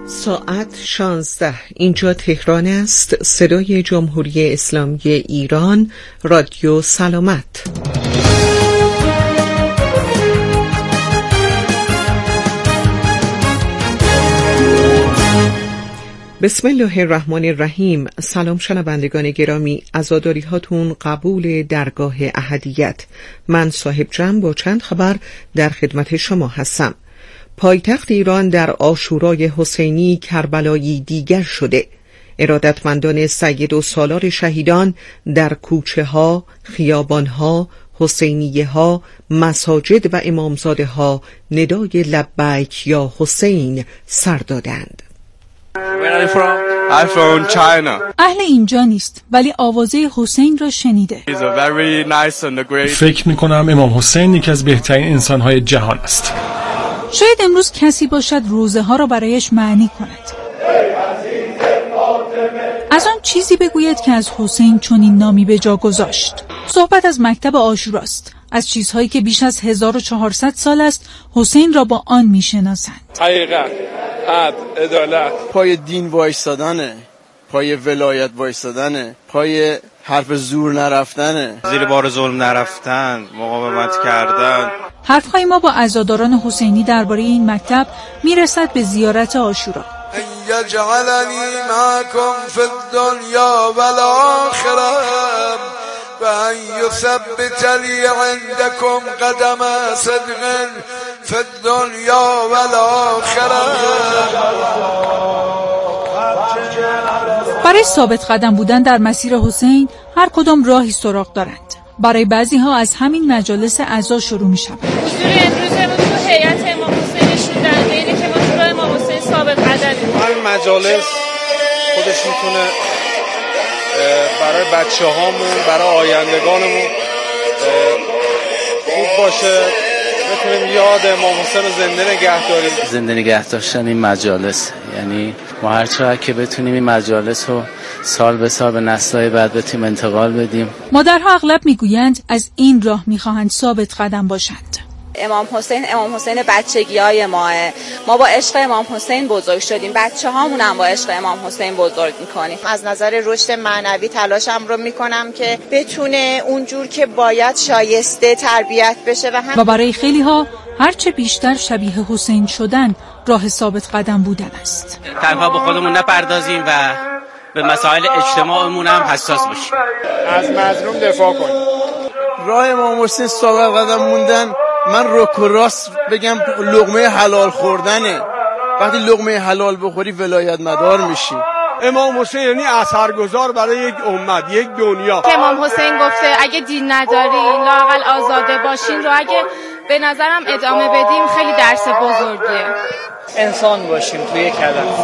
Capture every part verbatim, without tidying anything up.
ساعت شانزده، اینجا تهران است. صدای جمهوری اسلامی ایران، رادیو سلامت. بسم الله الرحمن الرحیم. سلام شنوندگان گرامی، عزاداری هاتون قبول درگاه احدیت. من صاحب جمع با چند خبر در خدمت شما هستم. پایتخت ایران در عاشورای حسینی کربلایی دیگر شده. ارادتمندان سید و سالار شهیدان در کوچه ها، خیابان ها، حسینیه ها، مساجد و امامزاده ها ندای لبیک یا حسین سر دادند. Where are you from? I'm from China. اهل اینجا نیست ولی آوازه حسین را شنیده. He's a very nice and a great. فکر می‌کنم امام حسین یکی از بهترین انسان‌های جهان است. شاید امروز کسی باشد روزه ها را برایش معنی کند. از آن چیزی بگوید که از حسین چنین نامی به جا گذاشت. صحبت از مکتب عاشوراست، از چیزهایی که بیش از هزار و چهارصد سال است حسین را با آن میشناسند. حقیقت، عدل، عدالت. پای دین وایستادنه، پای ولایت وایستادنه، پای حرف زور نرفتنه، زیر بار ظلم نرفتن، مقاومت کردن. حرفهای ما با عزاداران حسینی درباره این مکتب میرسد به زیارت عاشورا. یجعلنی معکم فی الدنیا والآخرة و ان یثبت لی عندکم قدم صدق فی الدنیا والآخرة. برای ثابت قدم بودن در مسیر حسین هر کدام راهی سراغ دارند. برای بعضی ها از همین مجالس عزا شروع می شود. حضور امروزمون تو هیئت امام حسین نشون دهنده اینه که ما تو راه امام حسین ثابت قدمیم. همین مجالس خودش میتونه برای بچه هامون، برای آیندگانمون خوب باشه. بتونیم یاد امام حسین رو زنده نگه داریم. زنده نگه داشتن این مجالس، یعنی ما هر چقدر که بتونیم این مجالس رو سال به سال به نسل‌های بعد بتونیم انتقال بدیم. مادرها اغلب میگویند از این راه میخواهند ثابت قدم باشند. امام حسین امام حسین بچگیای ماه. ما با عشق امام حسین بزرگ شدیم، بچه هامون هم با عشق امام حسین بزرگ میکنیم. از نظر رشد معنوی تلاشم رو میکنم که بتونه اونجور که باید شایسته تربیت بشه و هم و برای خیلی ها هرچه بیشتر شبیه حسین شدن راه ثابت قدم بودن است. تنها به خودمون نپردازیم و به مسائل اجتماعمون هم حساس باشیم. از مظلوم دفاع کنیم. راه امام حسین ثابت قدم موندن، من رک و راست بگم لقمه حلال خوردنه. وقتی لقمه حلال بخوری ولایت مدار میشی. امام حسین یعنی اثرگذار برای یک امت، یک دنیا. که امام حسین گفته اگه دین ندارین لااقل آزاده باشین رو اگه به نظرم ادامه بدیم خیلی درس بزرگیه. انسان باشیم توی یک هدف.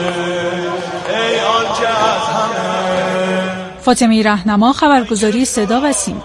فاطمه رهنما، خبرگزاری صدا و سیما.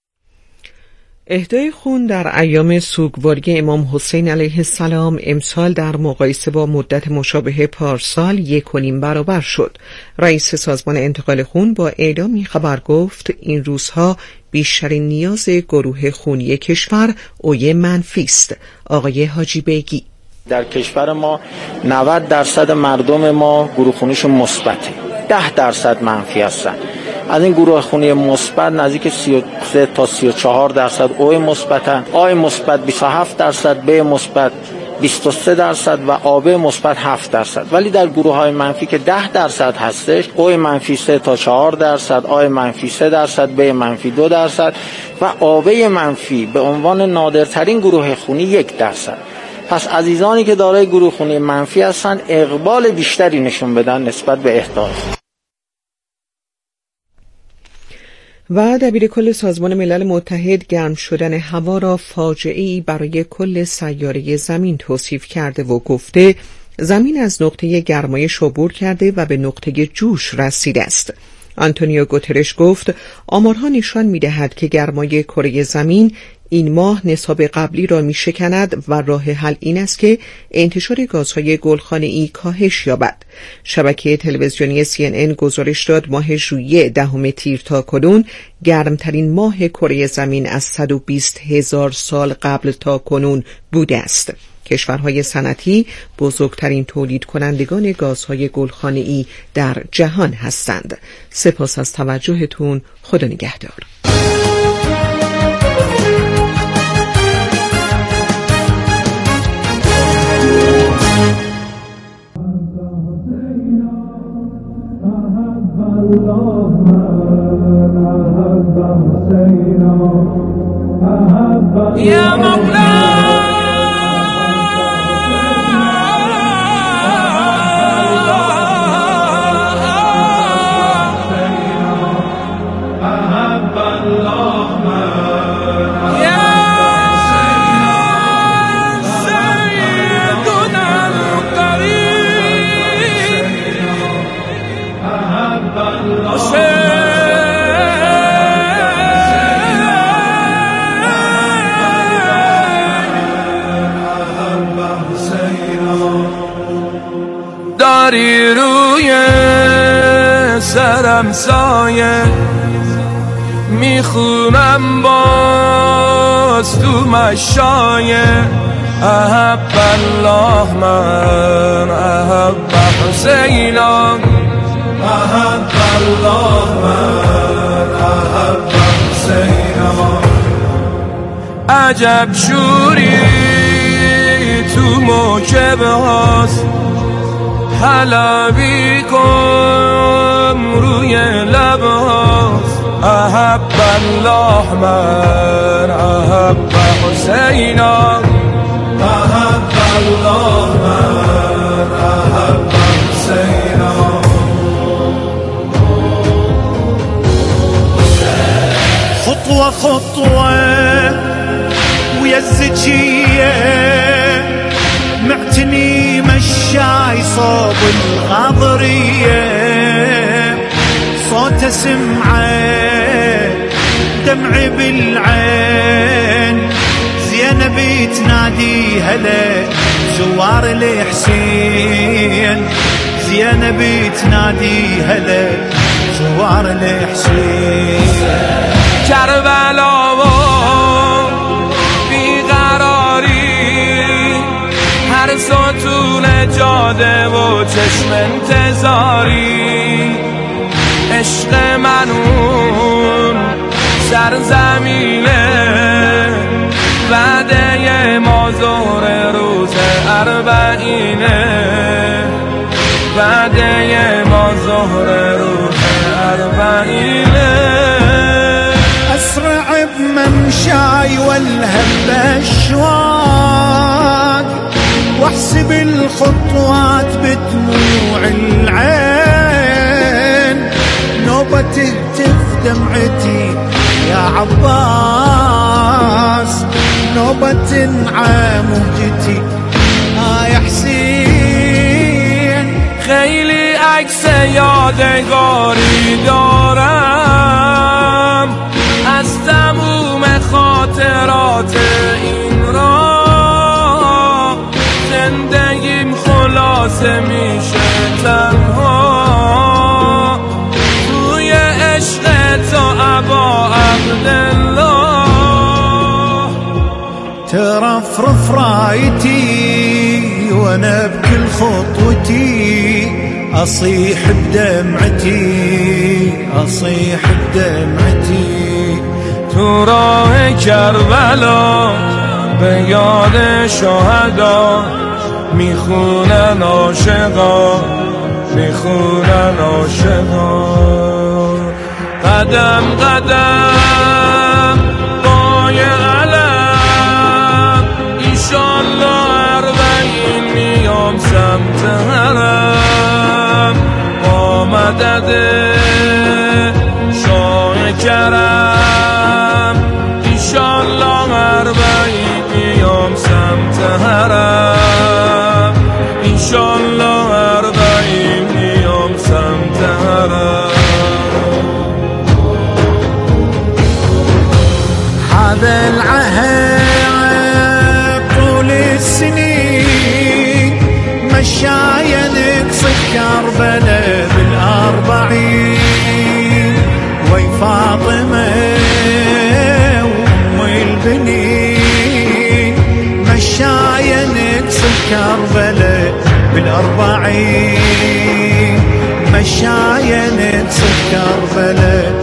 اهدای خون در ایام سوگواری امام حسین علیه السلام امسال در مقایسه با مدت مشابه پارسال یک و نیم برابر شد. رئیس سازمان انتقال خون با اعلامی خبر گفت این روزها بیشترین نیاز گروه خونی کشور اوی منفی است. آقای حاجی بیگی: در کشور ما نود درصد مردم ما گروه خونیشون مثبته، ده درصد منفی هستن. از این گروه خونی مثبت نزدیک سی و سه تا سی و چهار درصد او مثبتن، آ مثبت بیست و هفت درصد، ب مثبت بیست و سه درصد و آب مثبت هفت درصد. ولی در گروه های منفی که ده درصد هستش، او منفی سه تا چهار درصد، آ منفی سه درصد، ب منفی دو درصد و آب منفی به عنوان نادرترین گروه خونی یک درصد. پس عزیزانی که دارای گروه خونی منفی هستن اقبال بیشتری نشون بدن نسبت به اهدای. و دبیرکل سازمان ملل متحد گرم شدن هوا را فاجعه‌ای برای کل سیاره زمین توصیف کرده و گفته زمین از نقطه گرمایش عبور کرده و به نقطه جوش رسیده است. آنتونیو گوترش گفت آمارها نشان می‌دهد که گرمای کره زمین این ماه نصاب قبلی را می‌شکند و راه حل این است که انتشار گازهای گلخانه‌ای کاهش یابد. شبکه تلویزیونی سی ان ان گزارش داد ماه ژوئیه دهم تیر تا کنون گرمترین ماه کره زمین از صد و بیست هزار سال قبل تا کنون بوده است. کشورهای صنعتی بزرگترین تولید کنندگان گازهای گلخانه‌ای در جهان هستند. سپاس از توجهتون. خدا نگهدار. يا مولاي أحب الله يا سيدنا الكريم أحب الله داری روی سرم سایه میخونم باز تو مشایه احب الله من احب حسینا احب الله من احب حسینا عجب شوری تو موکبه هاست حلبی کن روی لباس احب الله من احب حسینا احب الله من احب حسینا خطوة خطوة ويا الزكية معتني مشاي صوب الغاضرية صوت سمعه دمعي بالعين زينب تنادي هلا زوار الحسين زينب تنادي هلا زوار الحسين کربلا و بیقراری هر ستون جاده و چشم انتظاری عشق من اون سرزمینه وعده ما ظهر روز اربعینه وعده ما ظهر روز اربعینه أسرع بممشاي والهم بأشواق واحسب الخطوات بدموع العين نوبة تهتف دمعتي يا عباس نوبة تنعم وجتي آه يا حسين خیلی عکس یادگاری دارم از تموم خاطرات این راه زندگیم خلاصه میشه تنها توی عشق تو ابا عبدالله ترفرف رايتي وانا بكل خطوتي اصيح بدمعتي اصيح بدمعتي تو راه کربلا به یاد شهدا میخونن عاشقا میخونن عاشقا قدم قدم پای علم ایشالله اربعین میام سمت حرم با مدد شاه کرم ایشالله اربعین میام سمت حرم ایشالله اربعین میام سمت حرم هذا العهد طول السنين مشايا نقصد كربلاء بالأربعين وي فاطمة أم البنين مشايا نقصد كربلاء بالأربعين مشاين تصل كربلاء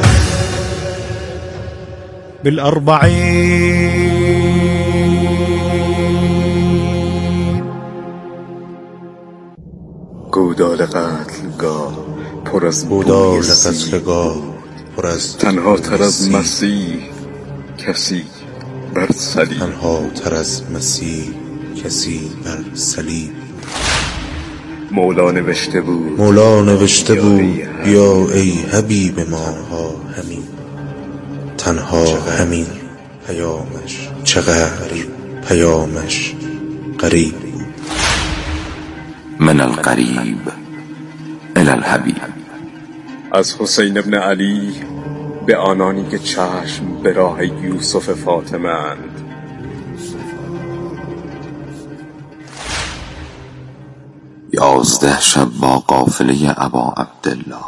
بالأربعين. گودال قتلگاه پر از گودال قتلگاه پر از تنها تر از مسیح کسی بر صلیب، تنها تر از مسیح کسی بر صلیب. مولا نوشته بود مولا نوشته بود بیا ای حبیب ما ها همین، تنها همین پیامش چقدر پیامش قریب. من القریب الی الحبیب. از حسین ابن علی به آنانی که چشم به راه یوسف فاطمه اند. یازده شب با قافله ابا عبدالله.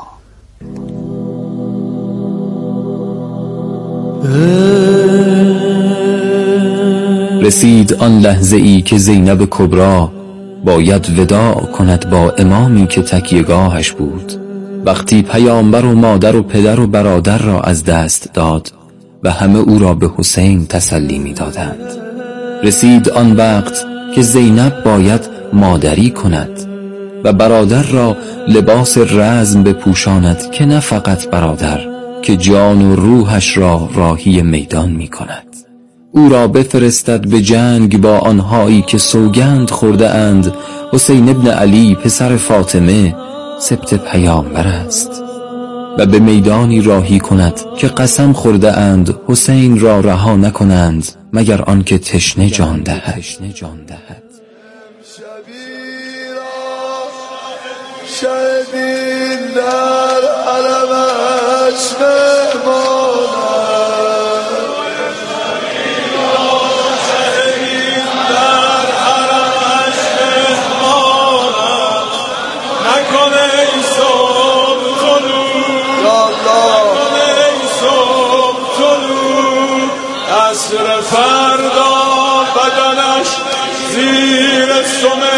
رسید آن لحظه ای که زینب کبرا باید وداع کند با امامی که تکیه‌گاهش بود، وقتی پیامبر و مادر و پدر و برادر را از دست داد و همه او را به حسین تسلی می دادند. رسید آن وقت که زینب باید مادری کند و برادر را لباس رزم بپوشاند که نه فقط برادر که جان و روحش را راهی میدان می کند. او را بفرستد به جنگ با آنهایی که سوگند خورده اند حسین ابن علی پسر فاطمه سبط پیامبر است، و به میدانی راهی کند که قسم خورده اند حسین را رها نکنند مگر آنکه تشنه جان دهد. شهدین در علمش مهمانم، شهدین در علمش مهمانم، نکنه ای صبح طلوع، نکنه ای صبح طلوع، عصر فردا بدنش زیر سمه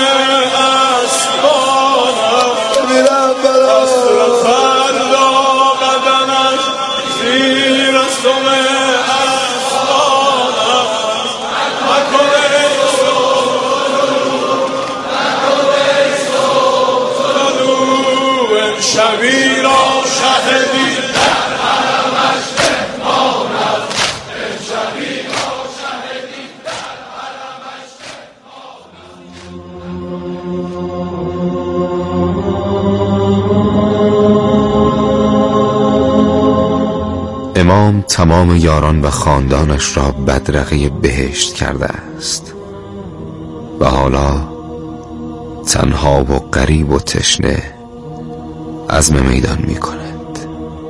شبی را شهدی در حرمش مهمانم، شبی را شهدی در حرمش مهمانم. امام تمام یاران و خاندانش را بدرقه بهشت کرده است و حالا تنها و غریب و تشنه عزم میدان می کند.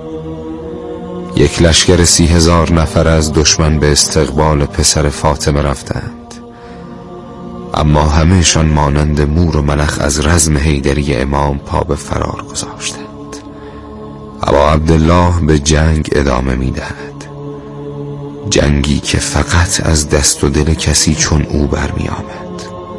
یک لشکر سی هزار نفر از دشمن به استقبال پسر فاطمه رفتند، اما همهشان مانند مور و ملخ از رزم حیدری امام پا به فرار گذاشتند. ابا عبدالله به جنگ ادامه می دهد، جنگی که فقط از دست و دل کسی چون او برمی آمد.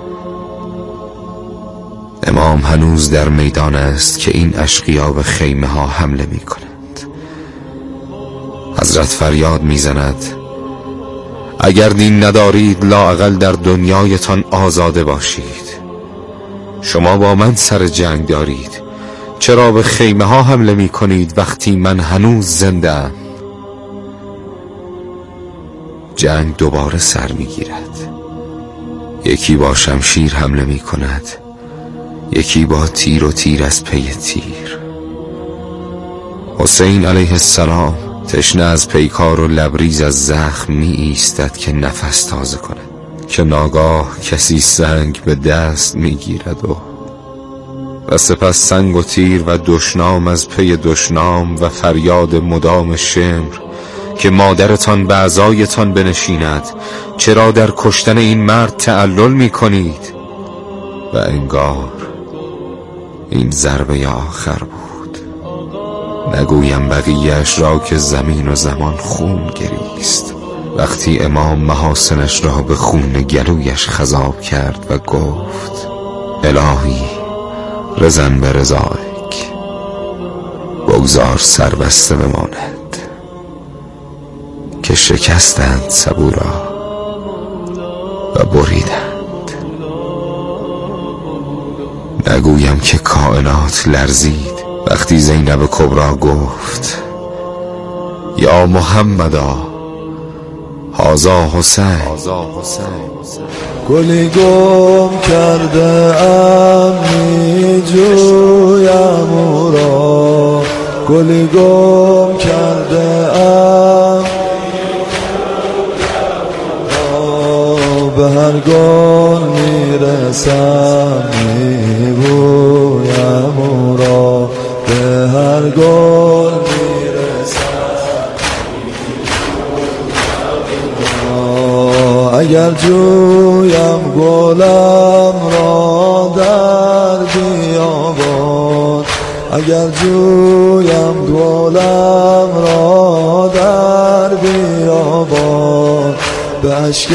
امام هنوز در میدان است که این اشقیا به خیمه ها حمله می کنند. حضرت فریاد می زند اگر دین ندارید لااقل در دنیایتان آزاده باشید. شما با من سر جنگ دارید، چرا به خیمه ها حمله می کنید وقتی من هنوز زنده ام؟ جنگ دوباره سر می گیرد. یکی با شمشیر حمله می کند، یکی با تیر و تیر از پی تیر. حسین علیه السلام تشنه از پیکار و لبریز از زخم می ایستد که نفس تازه کند که ناگاه کسی سنگ به دست می گیرد و و سپس سنگ و تیر و دشنام از پی دشنام و فریاد مدام شمر که مادرتان به عزایتان بنشیند، چرا در کشتن این مرد تعلل می کنید؟ و انگار این ضربه آخر بود. نگویم بقیه‌اش را که زمین و زمان خون گریست وقتی امام محاسنش را به خون گلویش خضاب کرد و گفت الهی رضن به رضایک، بگذار سربسته بماند که شکستند سبو را و بریدند. نگویم که کائنات لرزید وقتی زینب کبرا گفت یا محمدا هذا حسین. گلی گم کرده ام می جویم او را، گلی گم کرده ام به هر گل می رسم می بویم او را، به هر گل می رسم. اگر جویم گلم را در بیابان، اگر جویم گلم را در بیابان، به عشق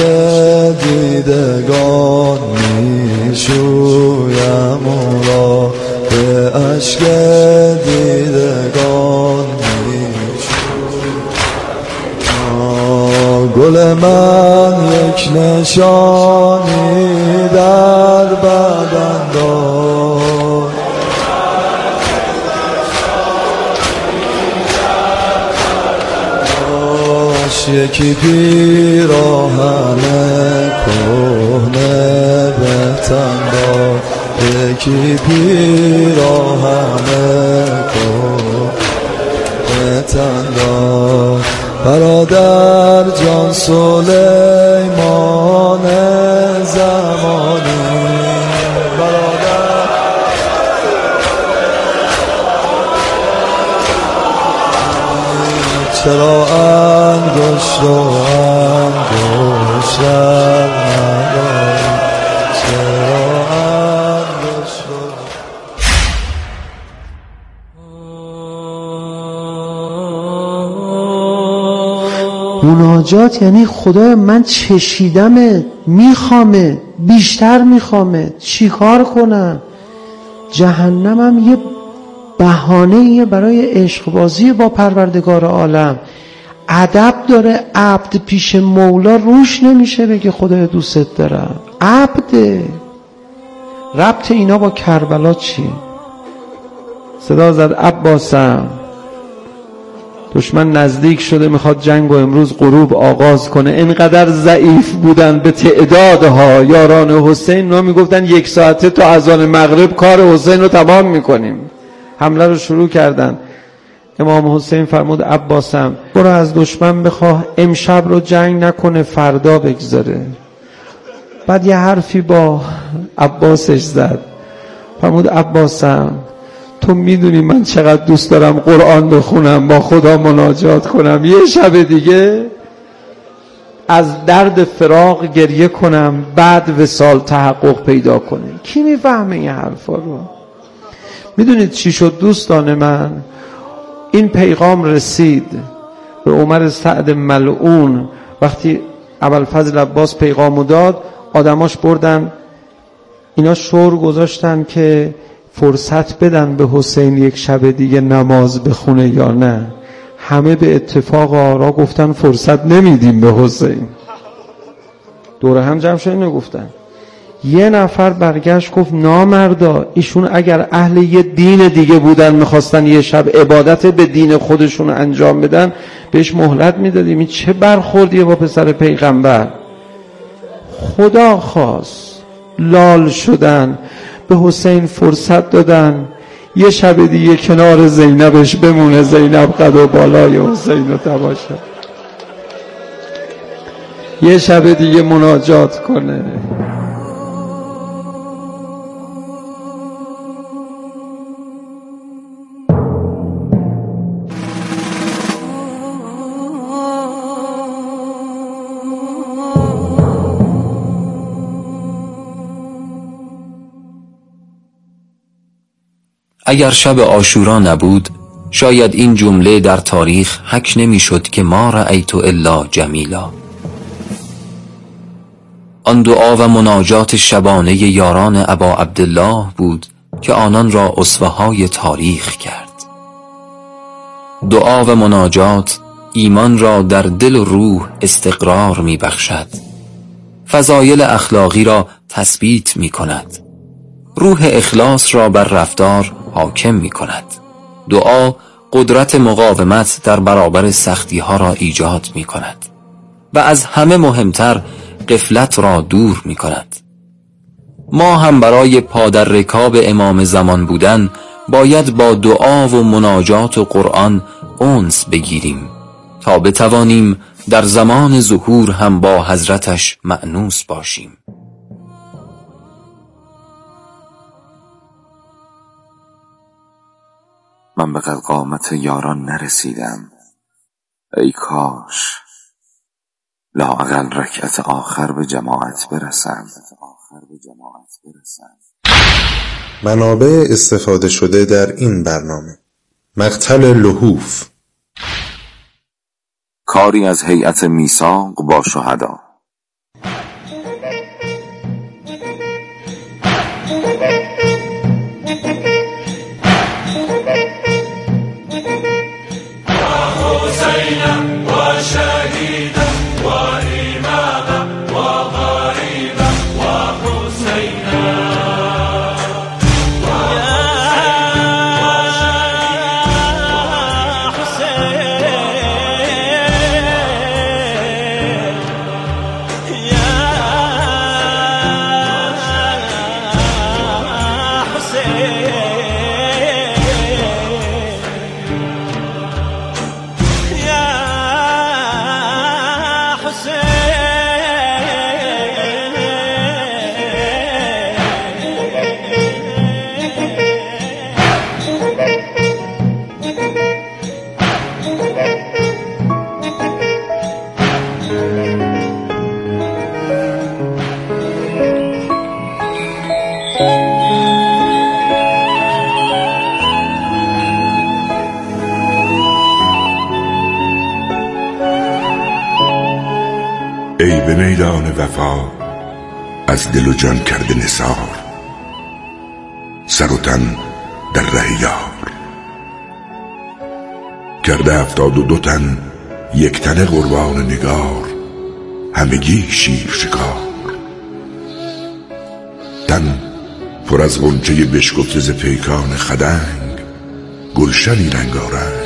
دیدگان می شویم او را، به عشق دیدگان می شویم. گل من یک نشانی در بدن دار، یکی پیراهن کهنه به تن دار، یکی پیراهن کهنه به تن دار. برادر جان سلیمان زمانی، برادر چرا انگشت و انگشتر نداری، چرا انگشت و مناجات یعنی خدای من چشیدمت، میخوامت، بیشتر میخوامت، چیکار کنم؟ جهنمم یه بهانه‌ایه برای عشقبازی با پروردگار عالم. ادب داره عبد پیش مولا روش نمیشه بگه خدای دوست دارم. عبده. ربط اینا با کربلا چیه؟ صدا زد عباسم دشمن نزدیک شده میخواد جنگ و امروز غروب آغاز کنه. اینقدر ضعیف بودن به تعدادها یاران حسین، اونا میگفتن یک ساعته تا اذان مغرب کار حسین رو تمام میکنیم. حمله رو شروع کردن. امام حسین فرمود عباسم برو از دشمن بخواه امشب رو جنگ نکنه فردا بگذاره. بعد یه حرفی با عباسش زد، فرمود عباسم تو میدونی من چقدر دوست دارم قرآن بخونم، با خدا مناجات کنم، یه شب دیگه از درد فراق گریه کنم بعد وصال تحقق پیدا کنه. کی میفهمه این حرفا رو؟ میدونید چی شد دوستان من؟ این پیغام رسید به عمر سعد ملعون. وقتی ابوالفضل عباس پیغامو داد آدماش بردن اینا شور گذاشتن که فرصت بدن به حسین یک شب دیگه نماز بخونه یا نه. همه به اتفاق آرا گفتن فرصت نمیدیم به حسین. دور هم جمع شدن گفتن. یه نفر برگشت گفت نامردا ایشون اگر اهل یه دین دیگه بودن میخواستن یه شب عبادت به دین خودشون انجام بدن بهش مهلت میدادیم. این چه برخوردیه با پسر پیغمبر؟ خدا خواست لال شدن به حسین فرصت دادن یه شب دیگه کنار زینبش بمونه، زینب قد و بالای حسین رو تماشا، یه شب دیگه مناجات کنه. اگر شب عاشورا نبود شاید این جمله در تاریخ حک نمی شد که ما رأیت الا جمیلا. آن دعا و مناجات شبانه یاران ابا عبدالله بود که آنان را اسوه‌های تاریخ کرد. دعا و مناجات ایمان را در دل و روح استقرار می بخشد. فضایل اخلاقی را تثبیت می کند. روح اخلاص را بر رفتار حاکم می کند. دعا قدرت مقاومت در برابر سختی ها را ایجاد می کند و از همه مهمتر غفلت را دور می کند. ما هم برای پادر رکاب امام زمان بودن باید با دعا و مناجات و قرآن انس بگیریم تا بتوانیم در زمان ظهور هم با حضرتش مأنوس باشیم. من به قامت یاران نرسیدم، ای کاش لااقل رکعت آخر به جماعت برسم. منابع استفاده شده در این برنامه: مقتل لحوف، کاری از هیئت میثاق با شهدا، ای به میدان وفا از دل و جان کرده نثار، سر و تن در ره یار. کرده افتاد و دو تن یک تن قربان نگار، همگی شیر شکار. تن پر از غنچه بشکفته ز پیکان خدنگ، گلشنی رنگارنگ.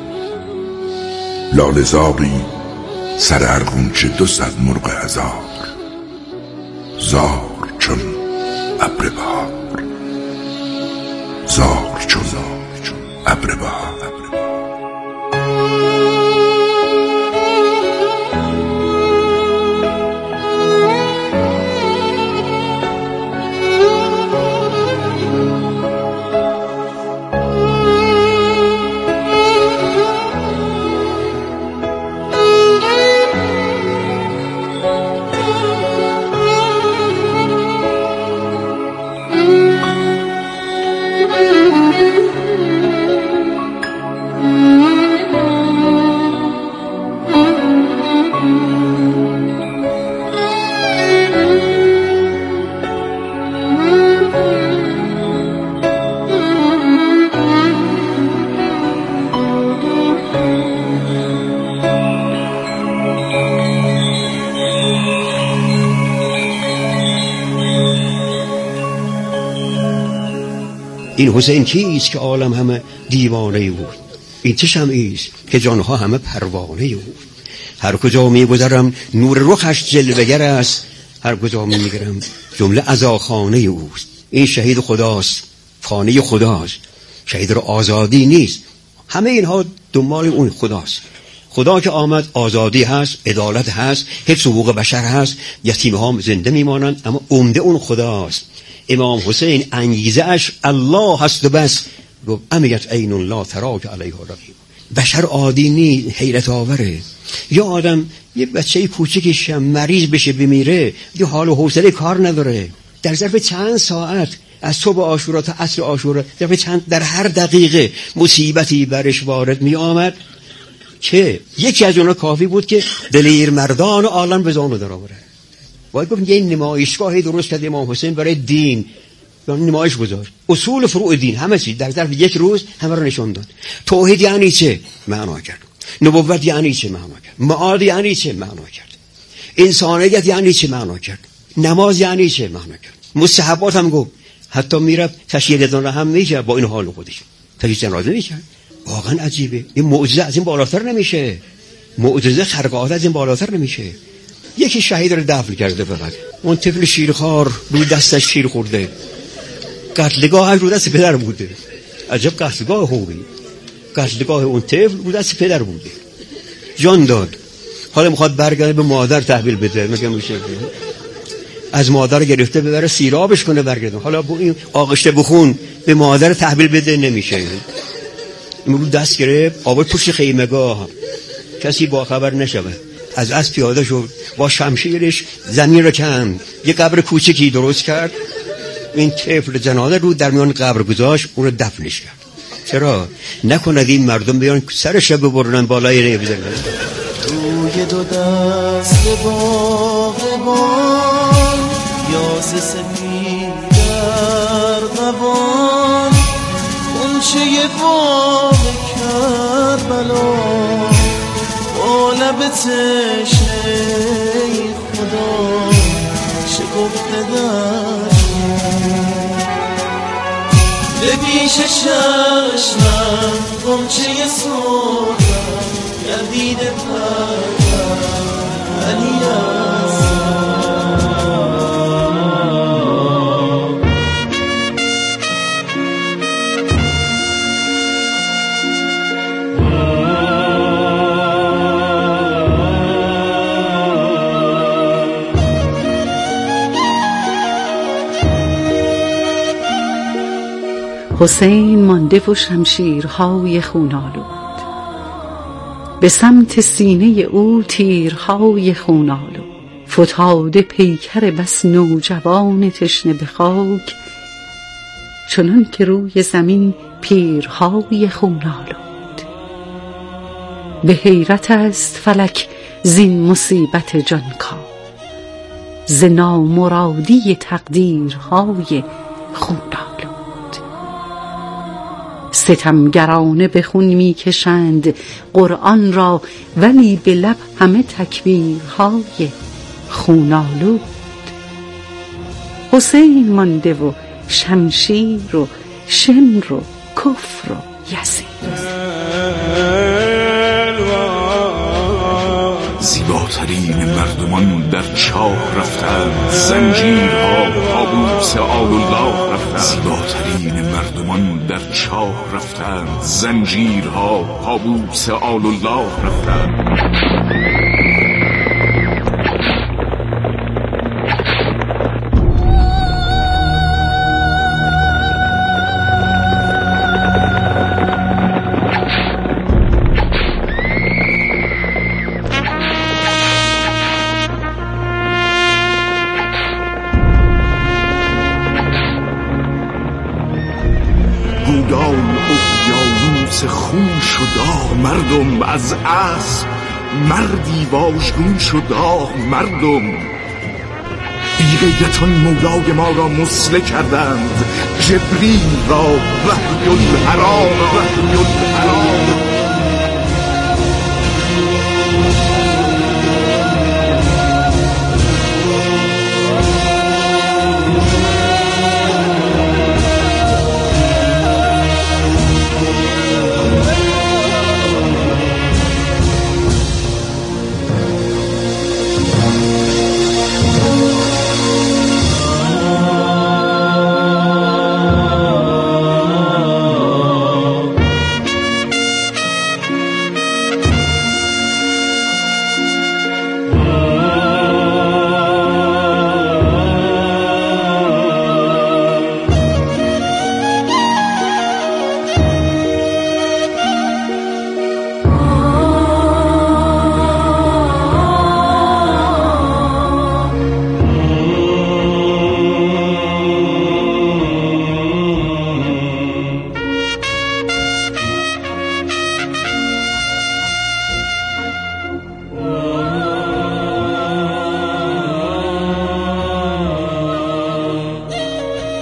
لاله زاری سر ارغنچه دو صد مرغ هزار، زار چون ابر بهار، زار چون ابر بهار. این حسین کیست که عالم همه دیوانه او؟ این چه شمعیست که جانها همه پروانه او؟ هر کجا میگذرم نور رخش جلوه‌گر است، هر کجا میگرم جمله عزاخانه اوست. این شهید خداست، فانه خداست، شهید را آزادی نیست. همه اینها دنبال اون خداست. خدا که آمد آزادی هست، عدالت هست، حفظ حقوق بشر هست، یتیم ها زنده میمانند، اما عمده اون خداست. امام حسین انگیزه اش الله هست و بس، گفت امیت عین الله تراک علیها رقیب. بشر عادی نی، حیرت آوره. یا آدم یه بچه کوچکش مریض بشه بمیره، یه حال و حوصله کار نداره. در ظرف چند ساعت از صبح عاشورا تا عصر عاشورا، در چند در هر دقیقه مصیبتی برش وارد می آمد که یکی از اونها کافی بود که دلیر مردان عالم به زانو در آوره. باید گفت یه نمایشگاهی درست کرد امام حسین برای دین، نمایش گذاشت اصول فروع دین همه چی در ظرف یک روز همه رو نشون داد. توحید یعنی چه؟ معنا کرد. نبوت یعنی چه؟ معنا کرد. معاد یعنی چه؟ معنا کرد. انسانیت یعنی چه؟ معنا کرد. نماز یعنی چه؟ معنا کرد. مستحبات هم گفت. حتی میره تشییع جنازه هم میکرد با این حال خودش. تشییع جنازه میکرد. واقعا عجیبه. این معجزه از این بالاتر نمیشه. معجزه خارق العاده از این بالاتر نمیشه. یکی شهید رو دفن کرده فقط. اون طفل شیرخوار روی دستش شیر خورده. قتلگاه رو دست پدر بوده. عجب قتلگاه خوبی. قتلگاه اون طفل رو دست پدر بوده. جان داد. حالا میخواد برگرده به مادر تحویل بده. میگم میشه از مادر گرفته ببره سیرابش کنه برگرده. حالا با این آغشته بخون به مادر تحویل بده نمیشه. این رو دست گرفت آورد پشت خیمگاه. کسی با خبر نشوه. از از پیاده شد با شمشیرش زمین رو کند. یه قبر کوچکی درست کرد. این طفل جنازه رو در میان قبر گذاشت، اون رو دفنش کرد. چرا نکند این مردم بیان سرش رو ببرن بالای ری بزنن؟ روی دو دست باغبان یاس سفید در قبان غنچه باغ کربلا با لب تشنه خدا شکفته در به پیش چشمم غنچه سرخم گردیده پرم علی حسین مانده و شمشیرهای خون‌آلود، به سمت سینه او تیرهای خون‌آلود، فتاده پیکر بس نوجوان تشنه به خاک، چنان که روی زمین پیرهای خون‌آلود. به حیرت است فلک زین مصیبت جانکاه، ز نامرادی تقدیرهای خون‌آلود. ستمگرانه به خون میکشند قرآن را، ولی به لب همه تکبیرهای خون‌آلود. حسین مانده و شمشیر و شمر و کفر و یزید. زیباترین مردمان در چاه رفتند، زنجیرها پابوس آل الله رفتند. زیباترین مردمان در چاه رفتند، زنجیرها پابوس آل الله رفتند. گودال اقیانوس خون شد مردم، از اسب مردی واژگون شد مردم. بی غیرتان مولای ما را مسله کردند، جبریل را وحی الحرام وحی الحرام